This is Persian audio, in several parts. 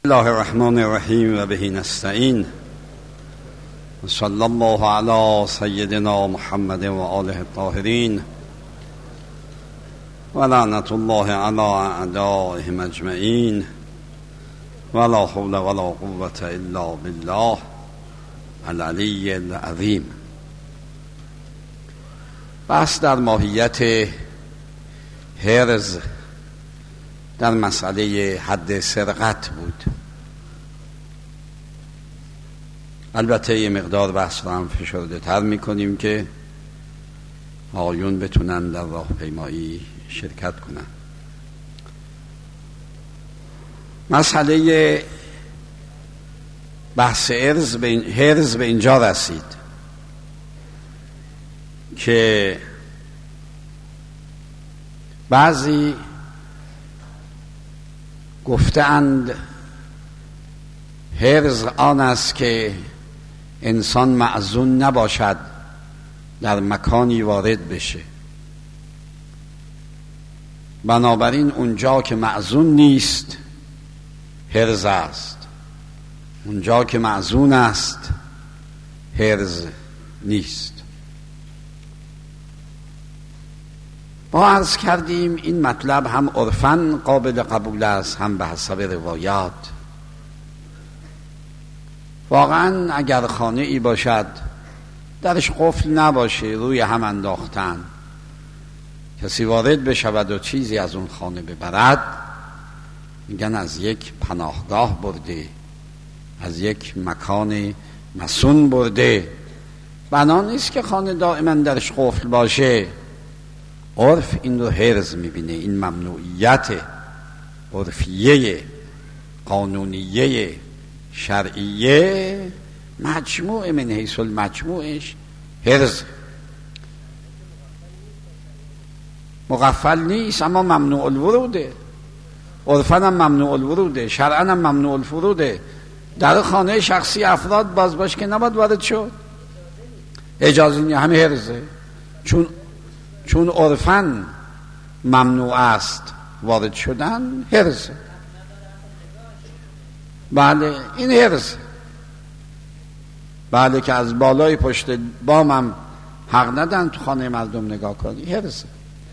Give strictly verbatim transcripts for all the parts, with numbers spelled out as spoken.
الله الرحمن الرحیم و به نستعین و صلی الله علی سیدنا محمد و آله الطاهرین و لعنت الله علی اعدائهم اجمعین و لا حول و لا قوة الا بالله العلی العظیم. بحث در ماهیت حرز در مسئله حد سرقت بود. البته یه مقدار بحث رو هم فشرده تر میکنیم که آقایون بتونن در راهپیمایی شرکت کنن. مسئله بحث حرز به این حرز به اینجا رسید که بعضی گفتند حرز آن است که انسان معزون نباشد در مکانی وارد بشه، بنابراین اونجا که معزون نیست حرز است، اونجا که معزون است حرز نیست. ما عرض کردیم این مطلب هم عرفاً قابل قبول است هم به حسب روایات. واقعاً اگر خانه ای باشد درش قفل نباشه، روی هم انداختن، کسی وارد بشود و چیزی از اون خانه ببرد، میگن از یک پناهگاه برده، از یک مکان مسون برده. بنا نیست که خانه دائما درش قفل باشه. عرف این رو حرز میبینه، این ممنوعیت عرفیه قانونیه شرعیه مجموع من حیث المجموعش حرز. مغفل نیست اما ممنوع الوروده، عرفاً هم ممنوع الوروده، شرعاً هم ممنوع الفروده. در خانه شخصی افراد باز باش که نباید وارد شد، اجازه نیست، همه حرزه. چون چون عرفاً ممنوع است وارد شدن، حرزه. بله این حرزه. بله که از بالای پشت بامم حق ندن تو خانه مردم نگاه کنی، حرزه.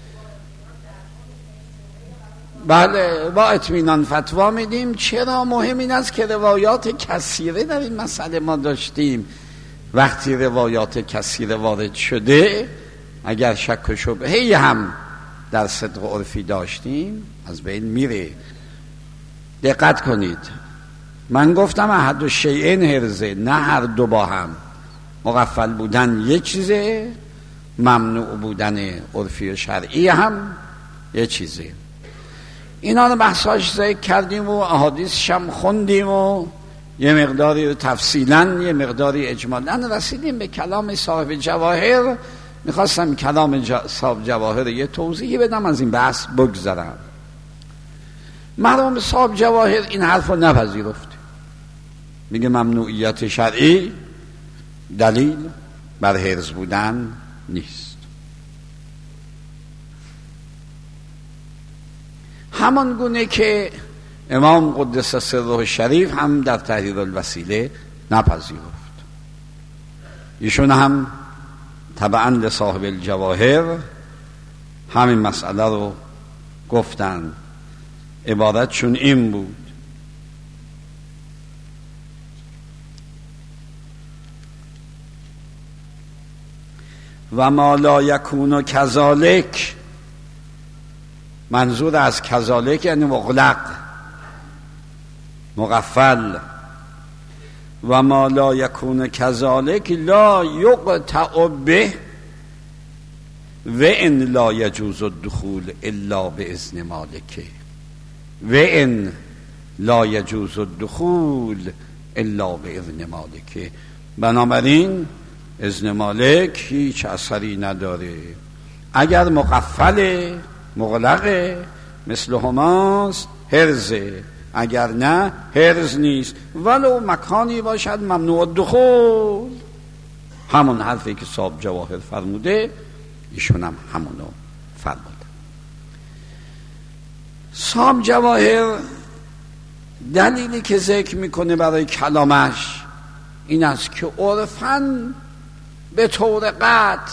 بله با اطمینان فتوا میدیم. چرا مهم این است که روایات کثیره در این مسئله ما داشتیم. وقتی روایات کثیره وارد شده، اگر شک و شبهه‌ای هم در صدق عرفی داشتیم از بین میره. دقت کنید، من گفتم احد الشیئین حرزه، نه هر دو با هم. مغفل بودن یک چیزه، ممنوع بودن عرفی و شرعی هم یک چیزه. اینا رو بحثاش ذکر کردیم و احادیث هم خوندیم و یه مقداری تفصیلا یه مقداری اجمالا رسیدیم به کلام صاحب جواهر. میخواستم کلام جا... صاحب جواهر یه توضیحی بدم، از این بحث بگذرم. مرحوم صاحب جواهر این حرف رو نپذیرفت، میگه ممنوعیت شرعی دلیل بر حرز بودن نیست. همان گونه که امام قدس سره شریف هم در تحریر الوسیله نپذیرفت. ایشون هم طبعا لصاحب الجواهر همین مسئله رو گفتن. عبارتشون این بود: و ما لا یکون کذالک، منظور از کذالک یعنی مغلق مغفل. و ما لا یکون کذالک لا یقطع به و ان لا یجوز الدخول الا باذن مالکه و ان لا یجوز الدخول الا باذن مالکه. بنابراین اذن مالک هیچ اثری نداره. اگر مقفل مغلقه مثل هماست حرزه، اگر نه حرز نیست، ولو مکانی باشد ممنوع الدخول. همون حرفی که صاحب جواهر فرموده ایشون هم همونو فرموده. صاحب جواهر دلیلی که ذکر میکنه برای کلامش این است که عرفاً به طور قطع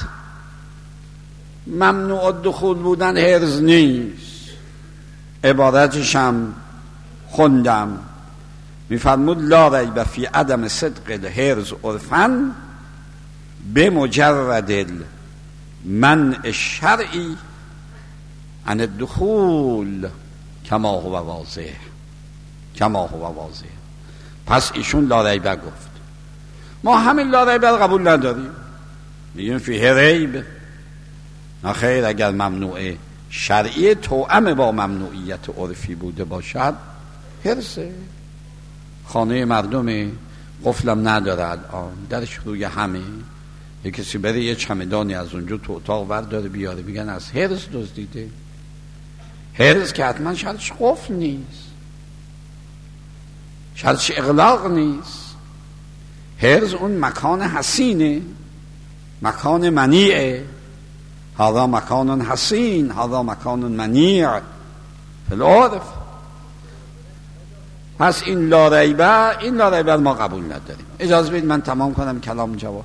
ممنوع الدخول بودن حرز نیست. عبارتش هم خوندم، میفرمود لا ریب فی عدم صدق الحرز عرفاً به مجرد منع الشرعی عن الدخول کما هو واضح کما هو واضح. پس ایشون لا ریب گفت، ما همین لا ریب قبول نداریم، میگیم فیه ریب. نخیر، اگر ممنوع شرعی توأم با ممنوعیت عرفی بوده باشد حرصه. خانه مردمه، قفلم نداره، الان درش روی همه، یه کسی بره یه چمدانی از اونجا تو اتاق ور داره بیاره، میگن از حرص دزدیده. حرص که حتما شرطش قفل نیست، شرطش اغلاق نیست. حرص اون مکان حسینه، مکان منیعه. هذا مکان حسین، هذا مکان منیع فی العرف. پس این لا ریبه، این لا ریبه ما قبول نداریم. اجازه بدید من تمام کنم کلام جواهر.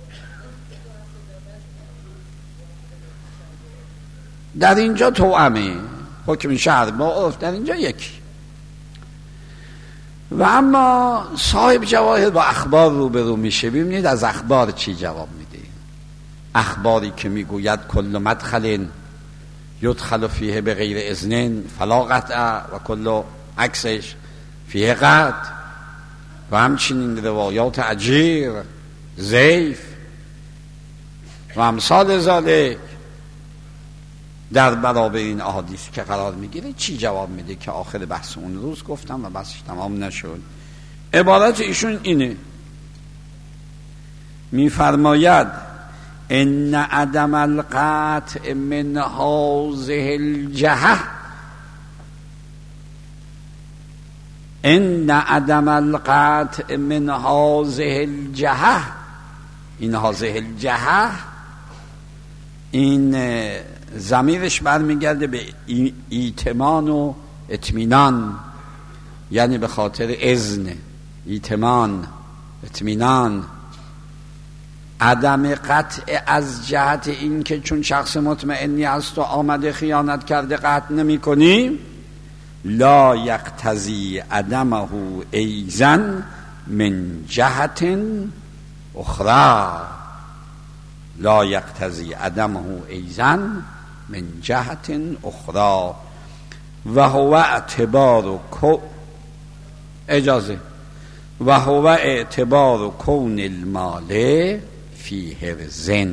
در اینجا توأمه، حکم شرع با عرف در اینجا یکی. و اما صاحب جواهر با اخبار روبرو میشه. ببینید از اخبار چی جواب میده. اخباری که میگوید کل مدخل یدخل فیه به غیر اذن فلا قطع و کل عکسش فیه قطع، و همچنین روایات اجیر، زیف و امثال ذالک در برابر این احادیث که قرار میگیره چی جواب میده که آخر بحث اون روز گفتم و بحثش تمام نشد. عبارت ایشون اینه، میفرماید ان عدم القطع من هذه الجهه ان عدم القطع من هذه الجهه این هذه الجهه این ضمیرش برمیگرده به ایتمان و اطمینان، یعنی به خاطر اذن، ایتمان، اطمینان. عدم قطع از جهت این که چون شخص مطمئنی است و آمده خیانت کرده قطع نمی کنیم، لا یقتضی عدمه ایزن من جهت اخرى لا یقتضی عدمه ایزن من جهت اخرى و هو اعتبار کو اجازه و هو اعتبار کون المال فی حرزن.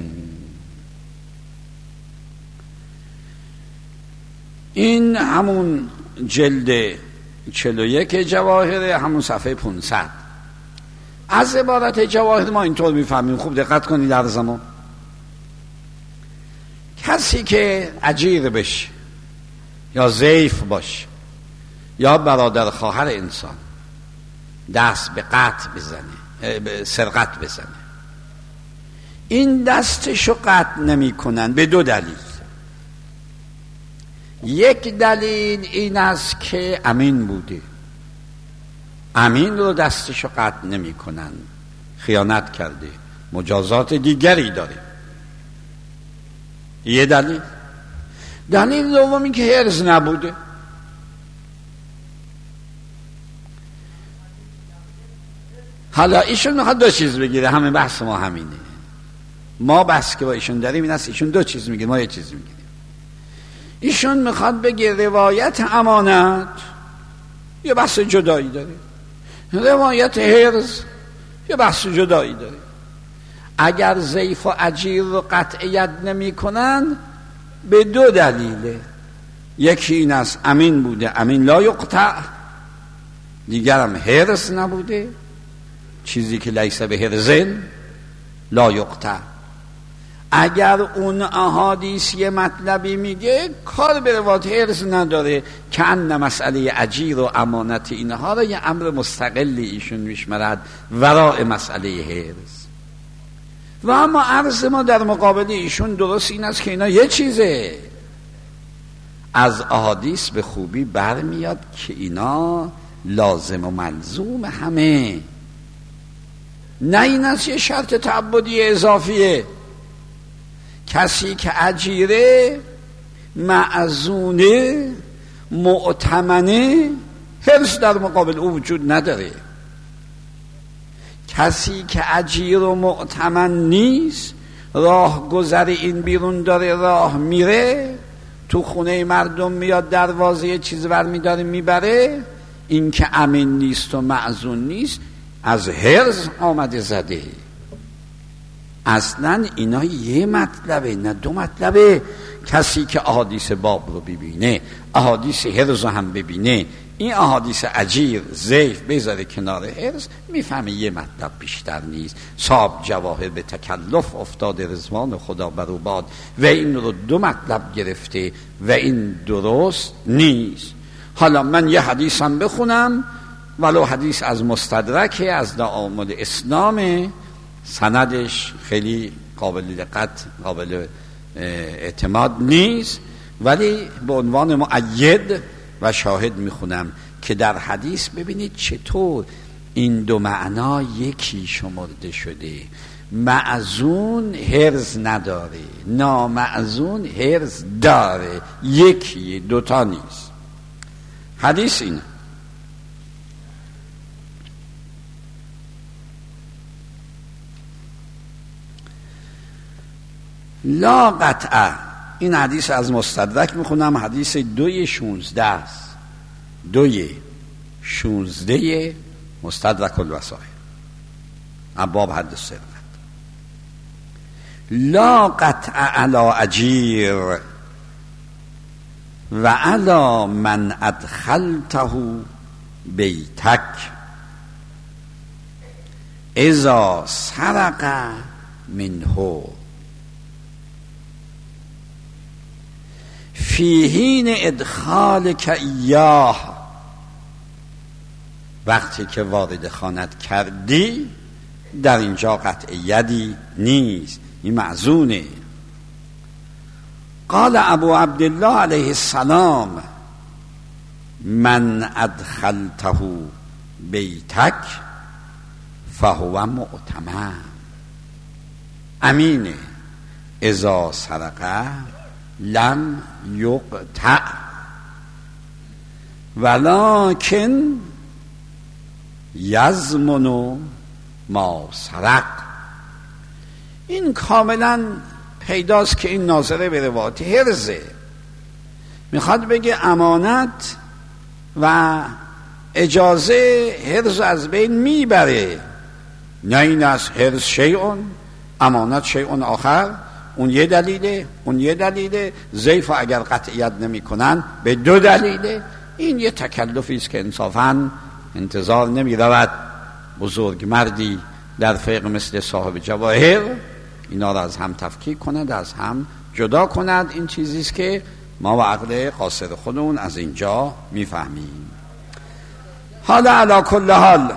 این همون جلد چهل و یک جواهره، همون صفحه پانصد. از عبارت جواهر ما اینطور میفهمیم، خوب دقت کنید در زمان کسی که اجیر بشه یا ضعیف باشه یا برادر خواهر انسان دست به قطع بزنه، به سرقت بزنه، این دستشو قطع نمی کنن به دو دلیل. یک دلیل این است که امین بوده، امین رو دستشو قطع نمی کنن، خیانت کرده، مجازات دیگری داره. یه دلیل. دلیل دوم این که حرز نبوده. حالا ایشون میخواد دو چیز بگیره، همه بحث ما همینه. ما بحث که با ایشون داریم این است ایشون دو چیز میگه، ما یه چیز میگیم. ایشون میخواد بگه روایت امانت یه بحث جدایی داره، روایت حرز یه بحث جدایی داره. اگر ضعیف و اجیر رو قطعیت نمی کنن به دو دلیله. یکی این است امین بوده، امین لا یقطع، دیگرم حرز نبوده، چیزی که لیس به حرزن لا یقطع. اگر اون احادیث یه مطلبی میگه کار به روایت حرز نداره، که ان مسئله اجیر و امانت اینها را یه امر مستقلی ایشون میشمرد ورای مسئله حرز. و اما عرض ما در مقابل ایشون درست این است که اینا یه چیزه. از احادیث به خوبی برمیاد که اینا لازم و ملزوم همه، نه این است یه شرط تعبدی اضافیه. کسی که اجیره، معزونه، معتمنه، حرص در مقابل او وجود نداره. کسی که اجیر و معتمن نیست، راه گذر این بیرون داره راه میره، تو خونه مردم میاد دروازه یه چیز ور میداره میبره، این که امین نیست و معزون نیست از حرص آمده زده. اصلا اینا یه مطلبه نه دو مطلبه. کسی که احادیث باب رو ببینه، احادیث حرص رو هم ببینه، این احادیث اجیر ضعیف بذاره کنار حرص، میفهمه یه مطلب بیشتر نیست. صاحب جواهر به تکلف افتاده رضوان خدا بر او باد و این رو دو مطلب گرفته و این درست نیست. حالا من یه حدیث هم بخونم، ولو حدیث از مستدرک از دعامل اسلام، سندش خیلی قابل دقت قابل اعتماد نیست، ولی به عنوان مؤید و شاهد میخونم که در حدیث ببینید چطور این دو معنا یکی شمرده شده. معزون حرص نداره، نامعزون حرص داره، یکی، دوتا نیست. حدیث اینه: لا قطعه. این حدیث از مستدرک میخونم، حدیث دوی شونزده است، دوی شونزده مستدرک الوسائل ابواب حد السرقت. لا قطع علی اجیر و علی من ادخلته بیتک اذا سرق منه فی حین ادخالک ایاه. وقتی که وارد خانت کردی در اینجا قطع یدی نیست، این معزونه. قال ابو عبدالله علیه السلام من ادخلته بیتک فهو مؤتمن امینه اذا سرقه لم یقطع ولکن یضمن ما سرق. این کاملا پیداست که این ناظره به روایت حرزه، میخواد بگه امانت و اجازه حرز از بین میبره. نه این از حرز شیئون، امانت شیئون آخر. اون یه دلیله، اون یه دلیله. ضعیف اگر قطعیت نمی کنن به دو دلیله. این یه تکلفی است که انصافاً انتظار نمی رود بزرگ مردی در فقه مثل صاحب جواهر اینا را از هم تفکیک کند، از هم جدا کند. این چیزی است که ما و عقل قاصر خودمون از اینجا میفهمیم. حالا علی کل حال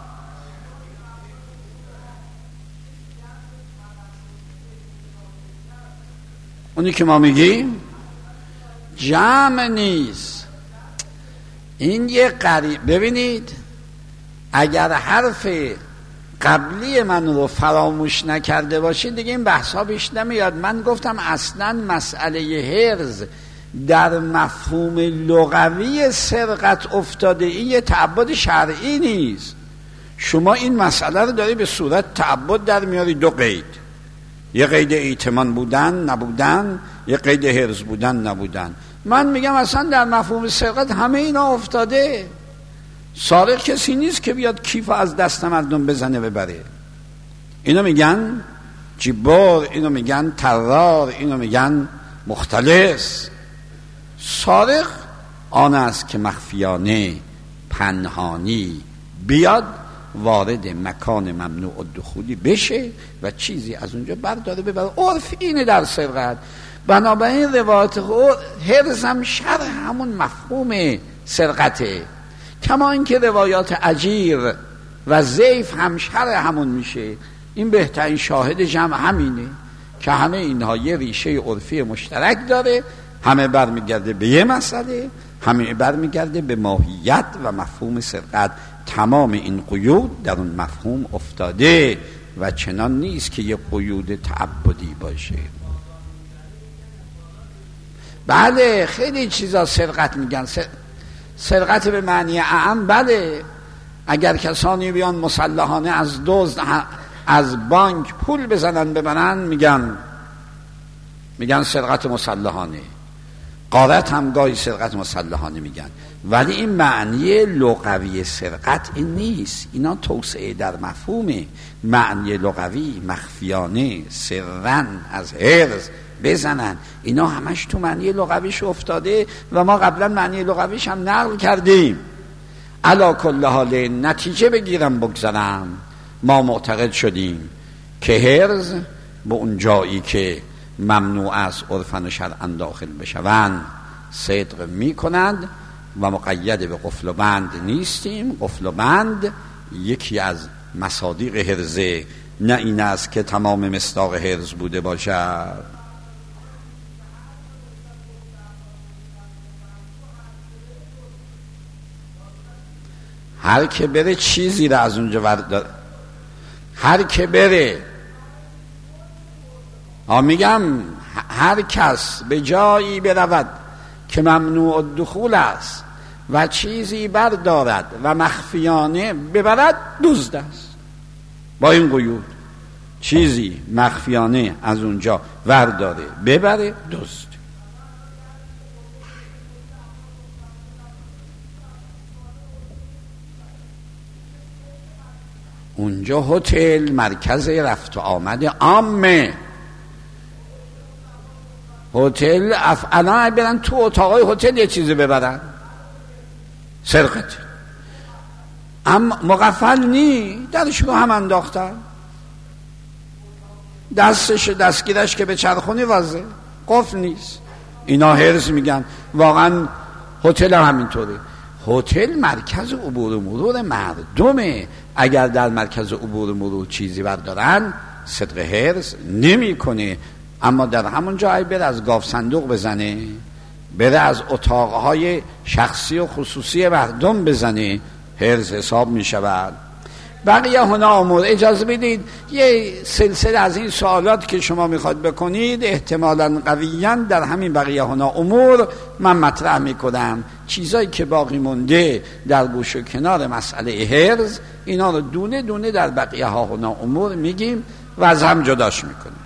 اونی که ما میگیم جمع نیست، این یه قریب. ببینید اگر حرف قبلی من رو فراموش نکرده باشید دیگه این بحثا پیش نمیاد. من گفتم اصلا مسئله حرز در مفهوم لغوی سرقت افتاده، این یه تعبد شرعی نیست. شما این مسئله رو داری به صورت تعبد در میاری، دو قید، یه قید ایتمان بودن نبودن، یه قید حرز بودن نبودن. من میگم اصلا در مفهوم سرقت همه اینا افتاده. سارق کسی نیست که بیاد کیف از دست مردم بزنه ببره. اینو میگن جبار، اینو میگن ترار، اینو میگن مختلس. سارق آن است که مخفیانه پنهانی بیاد وارد مکان ممنوع الدخولی بشه و چیزی از اونجا برداره ببره. عرف اینه در سرقت. بنابراین روایت حرز هم شرح همون مفهوم سرقته، کما اینکه روایات اجیر و ضعیف هم شرح همون میشه. این بهترین شاهد جمع همینه که همه اینها یه ریشه عرفی مشترک داره، همه برمیگرده به یه مسئله، همه برمیگرده به ماهیت و مفهوم سرقت. تمام این قیود در اون مفهوم افتاده و چنان نیست که یه قیود تعبدی باشه. بله خیلی چیزا سرقت میگن، سرقت به معنی اعم. بله اگر کسانی بیان مسلحانه از دزد از بانک پول بزنن ببرن میگن میگن سرقت مسلحانه. غارت هم گاهی سرقت مسلحانه میگن، ولی این معنی لغوی سرقت این نیست. اینا توسعه در مفهومه. معنی لغوی مخفیانه، سرن، از حرز بزنن، اینا همش تو معنی لغویش افتاده و ما قبلا معنی لغویش هم نقل کردیم. علا کل حال نتیجه بگیرم بگذارم، ما معتقد شدیم که حرز به اون جایی که ممنوع است عرفاً و شرعاً داخل بشوند صدق می کنند و مقید به قفل و بند نیستیم. قفل و بند یکی از مصادیق حرزه، نه این است که تمام مصداق حرز بوده باشد. هر که بره چیزی را از اونجا ورداره، هر که بره ها میگم هر کس به جایی برود که ممنوع الدخول است و چیزی بردارد و مخفیانه ببرد دزد است. با این قیود چیزی مخفیانه از اونجا ورداره ببره دزد. اونجا هتل مرکز رفت و آمد عامه. هتل افعلا برن تو اتاقای هتل یه چیزی ببرن سرقت، اما مغفل نی، درش رو هم انداختن، دستش دستگیرش که به چرخونی وازه قفل نیست. اینا حرز میگن. واقعا هتل هم همینطوره. هتل مرکز عبور و مرور مردمه. اگر در مرکز عبور و مرور چیزی بردارن صدق حرز نمی کنه، اما در همون جای بره از گاف صندوق بزنه، بره از اتاقهای شخصی و خصوصی مردم بزنه، حرز حساب می شود. بقیه هنا امور. اجازه بدید یه سلسله از این سوالات که شما میخواد بکنید احتمالاً قویاً در همین بقیه هنا امور من مطرح میکنم. چیزایی که باقی مونده در گوش و کنار مسئله حرز، اینا رو دونه دونه در بقیه هنا امور میگیم و از هم جداش میکنیم.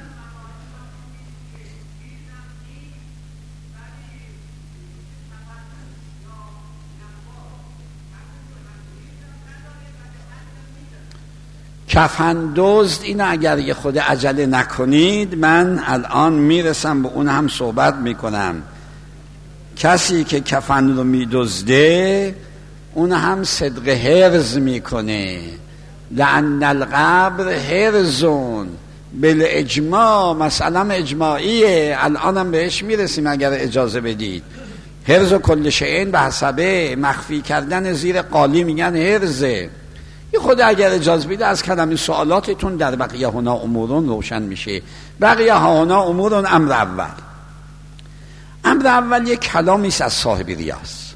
کفن دزد، این اگر یه خود عجله نکنید من الان میرسم به اون هم صحبت میکنم. کسی که کفن رو میدزده اون هم صدق حرز میکنه. لأن القبر حرزون بالاجماع، مثلا اجماعیه، الانم بهش میرسیم اگر اجازه بدید. حرز و کل شیء به حسبه، مخفی کردن زیر قالی میگن حرزه. یه خود اگر اجازه بیده از کلمه سوالاتتون در بقیه هنا امورون روشن میشه. بقیه هنا امورون امر اول. امر اول یک کلامی است از صاحب ریاض.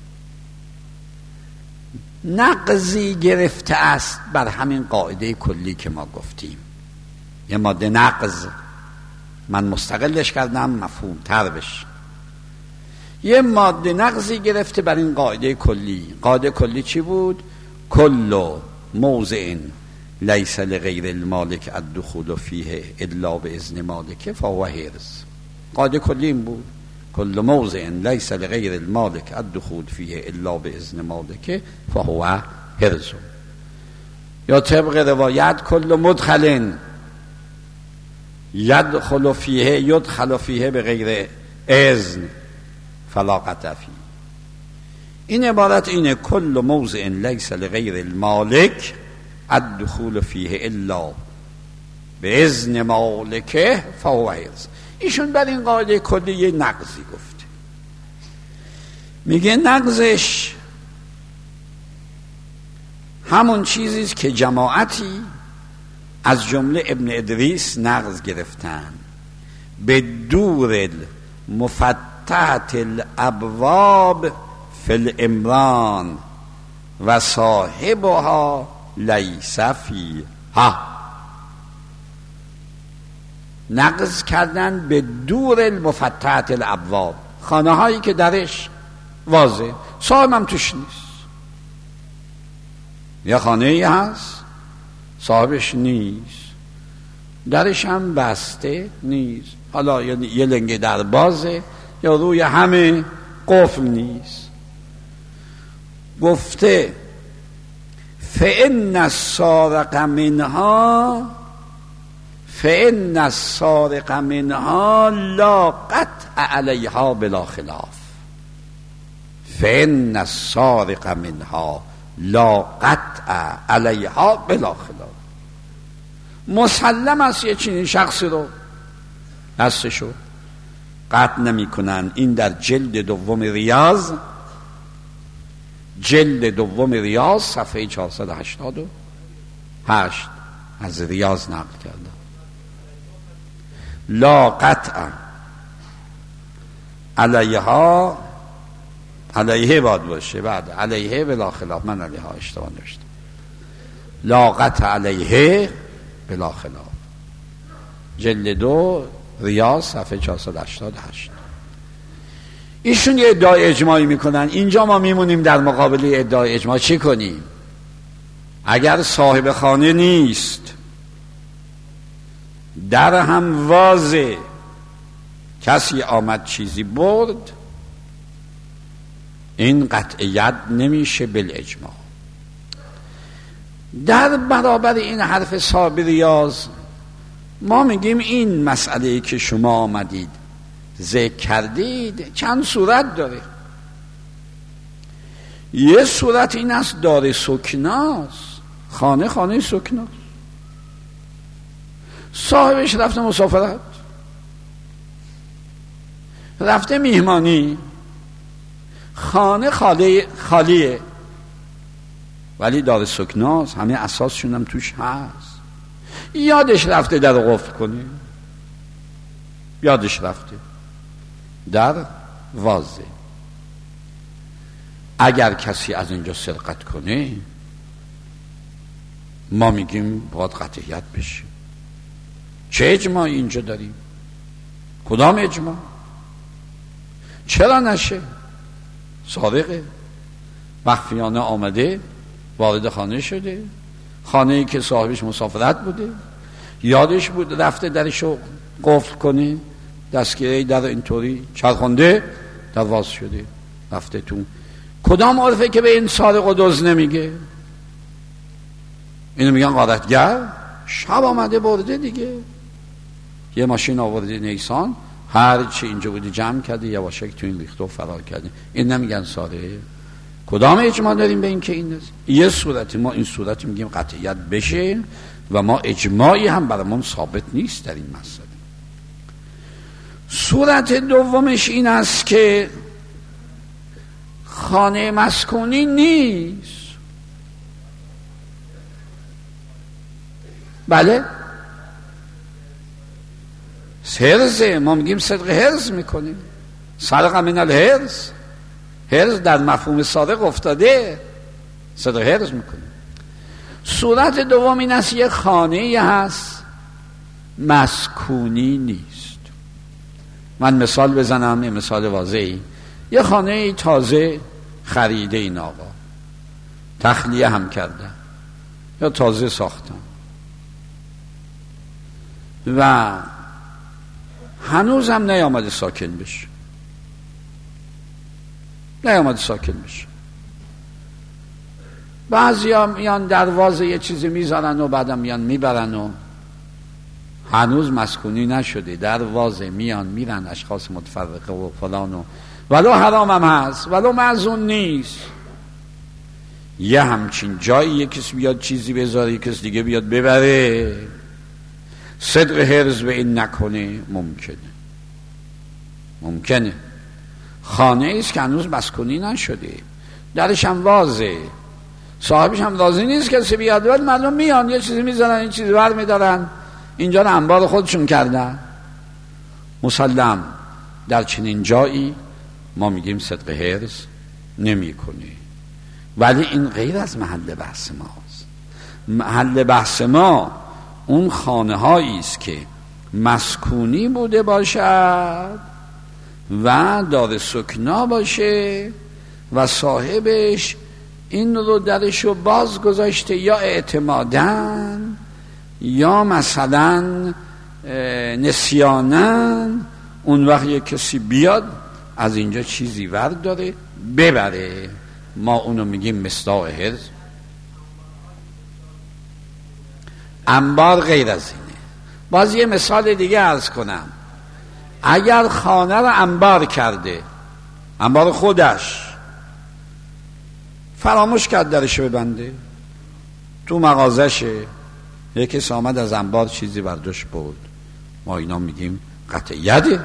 نقضی گرفته است بر همین قاعده کلی که ما گفتیم. یه ماده نقض، من مستقلش کردم مفهوم تر بشه. یه ماده نقضی گرفته بر این قاعده کلی. قاعده کلی چی بود؟ کل موضع لیس لغیر المالک الدخول فیه الا باذن مالک فهو حرز. قاعده کلی این بود، کل موضع لیس لغیر المالک الدخول فیه الا باذن مالک فهو حرز. یا طبق روایت کل مدخل یدخل فیه یدخل فیه بغیر اذن فلا قطع فیه. این عبارت اینه، کل موضع لیس لغیر المالک الدخول فیه الا باذن مالکه فهو حرز. ایشون بر این قاعده کلی یه نقضی گفته. میگه نقضش همون چیزیست که جماعتی از جمله ابن ادریس نقض گرفتن. به دور مفتح مفتحت الابواب فی الامران و صاحبها لیس فیها. نقض کردن به دور المفتحت الابواب، خانه هایی که درش واضح صاحب هم توش نیست. یه خانه ای هست صاحبش نیست، درش هم بسته نیست، حالا یه لنگه در بازه یا روی همه قفل نیست. گفته فإن السارق منها فإن السارق منها لا قطع علیها بلا خلاف. فإن السارق منها لا قطع علیها بلا خلاف. مسلم است یه چنین شخصی رو دستشو قطع نمی کنن. این در جلد دوم ریاض، جلد دوم ریاض صفحه چهارصد و هشتاد و هشت از ریاض نقل کردم. لا قطع علیها، علیه باید باشه، بعد علیه بلا خلاف، من علیها اشتباه نوشتم. لا قطع علیه بلا خلاف، جلد دو ریاض صفحه چهارصد و هشتاد و هشت. ایشون یه ادعای اجماعی میکنن، اینجا ما میمونیم در مقابل ادعای اجماع. چی کنیم؟ اگر صاحب خانه نیست، در هم واضح، کسی آمد چیزی برد، این قطعیت نمیشه بالاجماع. در برابر این حرف صاحب ریاض ما میگیم این مسئله که شما آمدید ذکر کردید چند صورت داره. یه صورت این است دار سکناست، خانه خانه سکناست، صاحبش رفته مسافرت، رفته میهمانی، خانه خالی خالیه ولی دار سکناست، همه اساسشون هم توش هست. یادش رفته در قفل کنه، یادش رفته در واضح. اگر کسی از اینجا سرقت کنه ما میگیم باید قطعیت بشه. چه اجماعی اینجا داریم؟ کدام اجماع؟ چرا نشه؟ سارقه مخفیانه آمده وارد خانه شده، خانه ای که صاحبش مسافرت بوده، یادش بود رفته درشو قفل کنه، دستگیره در اینطوری چرخونده در واز شده رفته تو. کدام عرفه که به این سارق و دزد نمیگه؟ اینو میگن غارتگر، شب آمده برده دیگه، یه ماشین آورده نیسان، هر چی اینجا بودی جمع کرده یواشک تو این ریخته و فرار کرده. این نمیگن سارقه. کدام اجماع داریم به این که این است؟ یه صورتی ما این صورتی میگیم قطعیت بشه و ما اجماعی هم برامون ثابت نیست در این مسئله. صورت دومش این است که خانه مسکونی نیست. بله هرزه، ما میگیم صدق هرز میکنیم، سرق من الهرز، هرز در مفهوم سارق افتاده، صدق هرز میکنیم. صورت دوم این است یه خانه هست مسکونی نیست. من مثال بزنم، یه مثال واضحی. یه خانه تازه خریده این آقا، تخلیه هم کردن یا تازه ساختن و هنوز هم نیامده ساکن بشه، نیامده ساکن بشه. بعضی ها میان دروازه یه چیزی میذارن و بعدم میان میبرن و هنوز مسکونی نشده، دروازه میان میرن اشخاص متفرقه و فلان و ولو حرام هم هست ولو معزون نیست. یه همچین جایی یه کسی بیاد چیزی بذاره، یه کسی دیگه بیاد ببره، صدق هرز به این نکنه، ممکنه ممکنه خانه ایست که هنوز مسکونی نشده، درش هم واضحه، صاحبش هم راضی نیست کسی بیاد، ولی مردم میان یه چیزی میذارن، این چیزی بر میدارن، اینجا رو انبار خودشون کردن. مسلم در چنین جایی ما میگیم صدق حرز نمی کنی. ولی این غیر از محل بحث ماست. محل بحث ما اون خانه هایی است که مسکونی بوده باشد و دار سکنا باشه و صاحبش این رو درش رو باز گذاشته، یا اعتماداً یا مثلا نسیاناً. اون وقت یک کسی بیاد از اینجا چیزی ورد داره ببره، ما اونو میگیم مصداق حرز. انبار غیر از اینه. باز یه مثال دیگه عرض کنم. اگر خانه رو انبار کرده، انبار خودش، فراموش کرد درشو ببنده، تو مغازشه، یک کسی آمد از انبار چیزی برداشت برد، ما اینا میگیم قطع یده.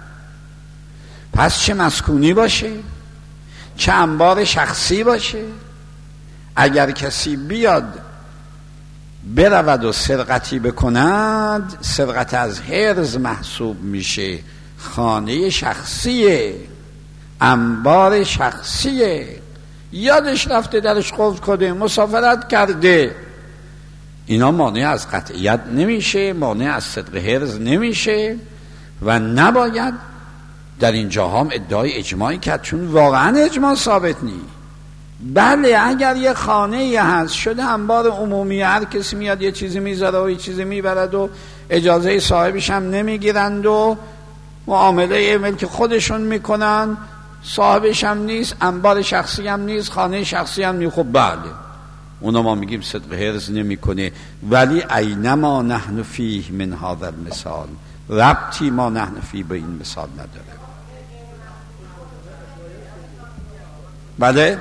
پس چه مسکونی باشه چه انبار شخصی باشه، اگر کسی بیاد برود و سرقتی بکند، سرقت از حرز محسوب میشه. خانه شخصیه، انبار شخصیه، یادش رفته درش قفل کنه، مسافرت کرده، اینا مانع از قطعیت نمیشه، مانع از صدق حرز نمیشه و نباید در این جاها هم ادعای اجماعی کرد، چون واقعا اجماع ثابت نیست. بله اگر یه خانه ای هست شده انبار عمومی، هر کسی میاد یه چیزی میذاره و یه چیزی میبرد و اجازه صاحبش هم نمیگیرند و معامله ملک خودشون میکنن، صاحبش هم نیست، انبار شخصی هم نیست، خانه شخصی هم نیست، خب بله اونا ما میگیم صدق حرز نمیکنه. ولی اینما نحن فیه من هذا المثال، ربطی ما نحن فیه به این مثال نداره. بله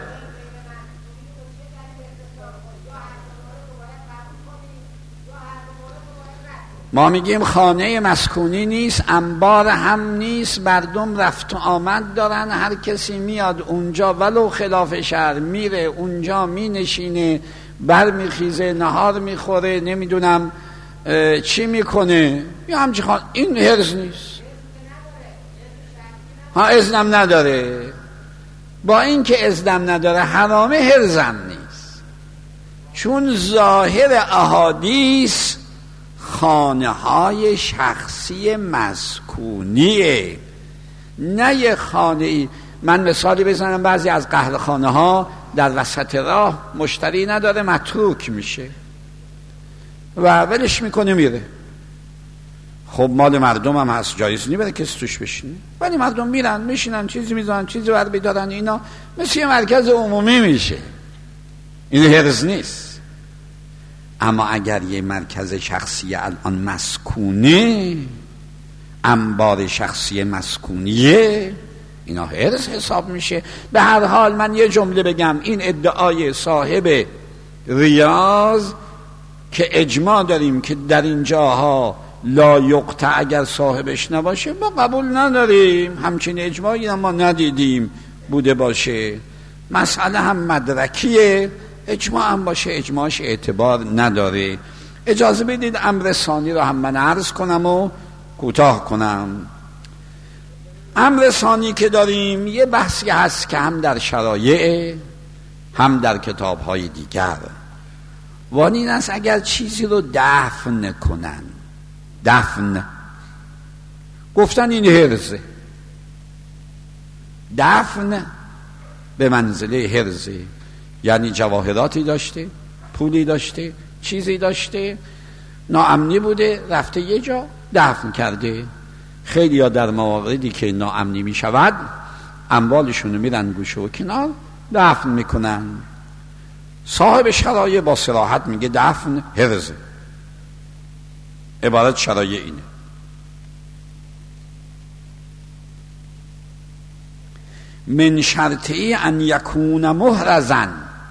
ما میگیم خانه مسکونی نیست، انبار هم نیست، مردم رفت و آمد دارن، هر کسی میاد اونجا ولو خلاف شهر میره اونجا مینشینه، بر میخیزه، نهار میخوره، نمیدونم چی میکنه، یا همچی خان... این حرز نیست، ها اذنم نداره. با این که اذنم نداره حرامه، حرزم نیست، چون ظاهر احادیث خانه های شخصی مسکونیه، نه یه خانه ای. من مثالی بزنم، بعضی از قهوه‌خانه ها در وسط راه مشتری نداره، متروک میشه و ولش میکنه میره. خب مال مردم هم هست، جایز نی بره کسی توش بشینه، ولی مردم میرن میشینن، چیزی میزنن، چیزی ور بیدارن، اینا مثل یه مرکز عمومی میشه. این حرز نیست. اما اگر یه مرکز شخصی الان مسکونه، انبار شخصی مسکونیه، اینا حرز حساب میشه. به هر حال من یه جمله بگم، این ادعای صاحب ریاض که اجماع داریم که در این جاها لا یقطع اگر صاحبش نباشه، ما قبول نداریم، همچین اجماعی ما ندیدیم بوده باشه. مسئله هم مدرکیه، اجماع هم باشه اجماعش اعتبار نداره. اجازه بدید امر ثانی رو هم من عرض کنم و کوتاه کنم. امر ثانی که داریم یه بحثی هست که هم در شرایع هم در کتاب‌های دیگر، وان این است اگر چیزی رو دفن کنن، دفن گفتن این حرزه، دفن به منزله حرزه، یعنی جواهراتی داشته، پولی داشته، چیزی داشته، ناامنی بوده، رفته یه جا دفن کرده. خیلی ها در مواردی که ناامنی می شود اموالشونو میرن گوشه و کنار دفن میکنن. صاحب شرایع با صراحت میگه دفن حرزه. عبارت شرایع اینه. من شرطی ان یکون محرزن،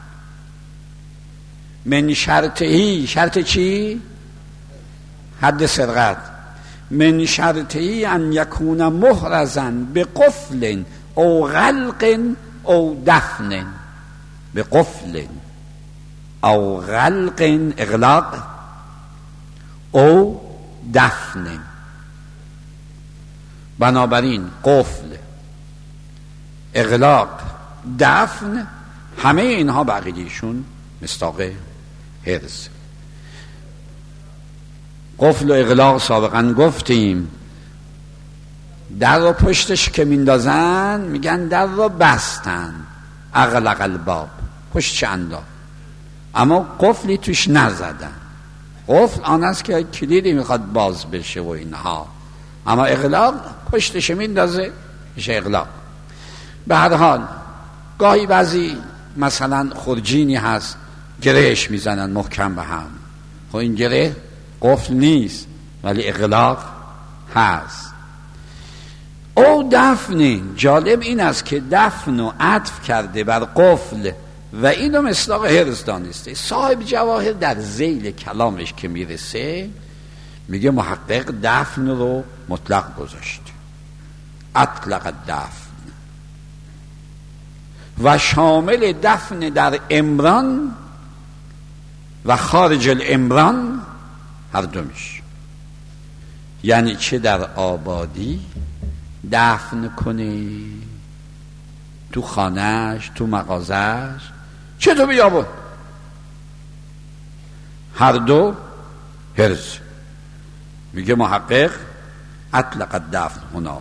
من شرطی، شرط چی؟ حد سرقت. من شرطی ان یکون محرزن به قفل او غلق او دفن، به قفل او غلق اغلاق او دفن. بنابراین قفل، اغلاق، دفن، همه اینها بقیه‌شون مصداق حرز. قفل و اغلاق سابقا گفتیم در رو پشتش که میندازن میگن در رو بستن، اغلق الباب، پشت چندا، اما قفلی توش نزدن. قفل آن است که کلیدی میخواد باز بشه و اینها، اما اغلاق پشتش میندازه میشه اغلاق. به هر حال گاهی بعضی مثلا خرجینی هست گرهش میزنن محکم به هم، خب این گره قفل نیست ولی اغلاق هست. او دفن، جالب این است که دفن و عطف کرده بر قفل و اینو مصداق حرز دانسته. صاحب جواهر در ذیل کلامش که میرسه میگه محقق دفن رو مطلق گذاشته، اطلق دفن و شامل دفن در امران و خارج الامران هر دو میشه. یعنی چه در آبادی دفن کنه، تو خانهش، تو مغازش، چه تو بیابون، هر دو حرز. میگه محقق اطلق الدفن هنا.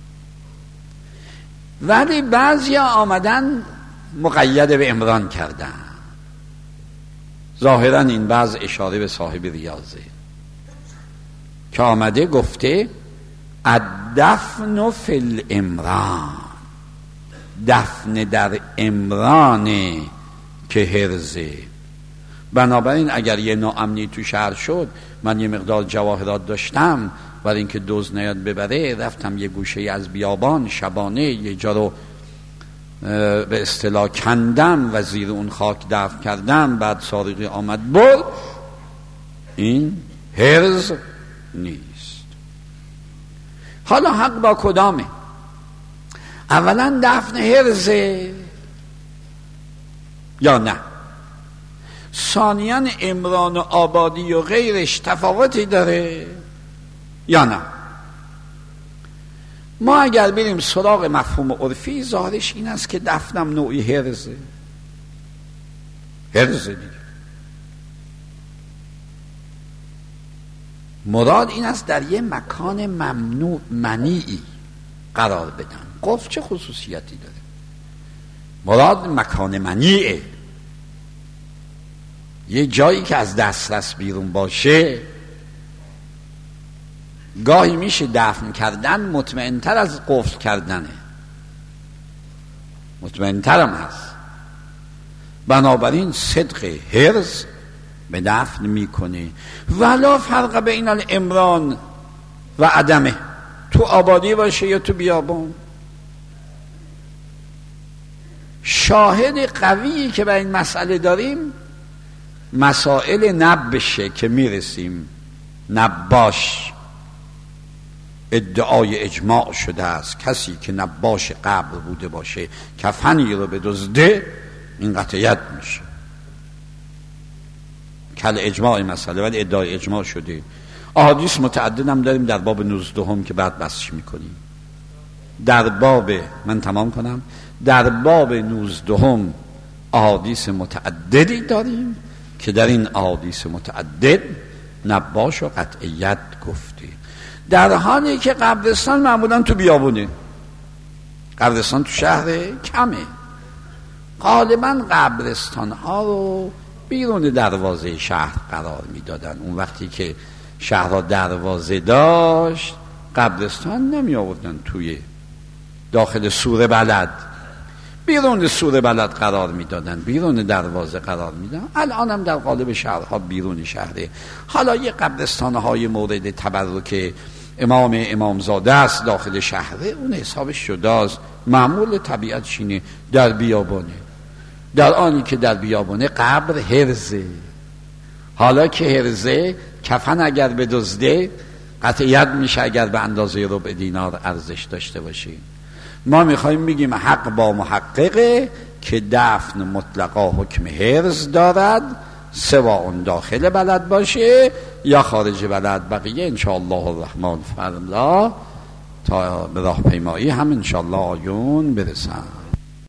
ولی بعضی آمدن مقید به امران کردن. ظاهرا این بعض اشاره به صاحب ریاضه که آمده گفته الدفن فی الامران، دفن در امرانه که حرزه. بنابراین اگر یه ناامنی تو شهر شد، من یه مقدار جواهرات داشتم برای اینکه دزد نیاد ببره، رفتم یه گوشه از بیابان شبانه یه جا رو به اصطلاح کندم و زیر اون خاک دفن کردم، بعد سارقی آمد برد، این حرز نیست. حالا حق با کدامه؟ اولا دفن حرزه یا نه؟ ثانیاً امران و آبادی و غیرش تفاوتی داره یا نه؟ ما اگر بریم سراغ مفهوم عرفی، ظاهرش این است که دفنم نوعی حرزه، حرزه دیگه. مراد این است در یه مکان ممنوع منیعی قرار بدن. قفل چه خصوصیتی داره؟ مراد مکان منیعه، یه جایی که از دسترس بیرون باشه. گاهی میشه دفن کردن مطمئن‌تر از قفل کردنه، مطمئن‌تر هم هست. بنابراین صدق حرز به دفن میکنه. ولا فرق بین الامران و عدمه، تو آبادی باشه یا تو بیابان. شاهد قویی که به این مسئله داریم مسائل نبشه که میرسیم. نباش ادعای اجماع شده است، کسی که نباش قبر بوده باشه کفنی رو بدزده، این قطعیت میشه کل اجماع مسئله، ولی ادعای اجماع شده. احادیث متعدد هم داریم در باب نوزدهم که بعد بحثش میکنیم. در باب من تمام کنم در باب نوزدهم احادیث متعددی داریم که در این احادیث متعدد نباش و قطعیت گفته، در حالی که قبرستان معمولا تو بیابونه. قبرستان تو شهر کمه، غالبا قبرستان ها رو بیرون دروازه شهر قرار میدادن. اون وقتی که شهرها دروازه داشت قبرستان نمی آوردن توی داخل سور بلد، بیرون سور بلد قرار میدادن، بیرون دروازه قرار میدادن. الان هم در قالب شهرها بیرون شهره. حالا یه قبرستان های مورد تبرک امام امامزاده است داخل شهره، اون حسابش جداست. معمول طبیعت شینه در بیابانه، در آنی که در بیابانه قبر حرزه. حالا که حرزه، کفن اگر بدزده قطعیت میشه اگر به اندازه ربع دینار ارزش داشته باشه. ما میخوایم بگیم حق با محققه که دفن مطلقا حکم حرز دارد، سواء داخل بلد باشه یا خارج بلد. بقیه انشاءالله الرحمن فردا تا به راهپیمایی هم انشالله آیون برسن.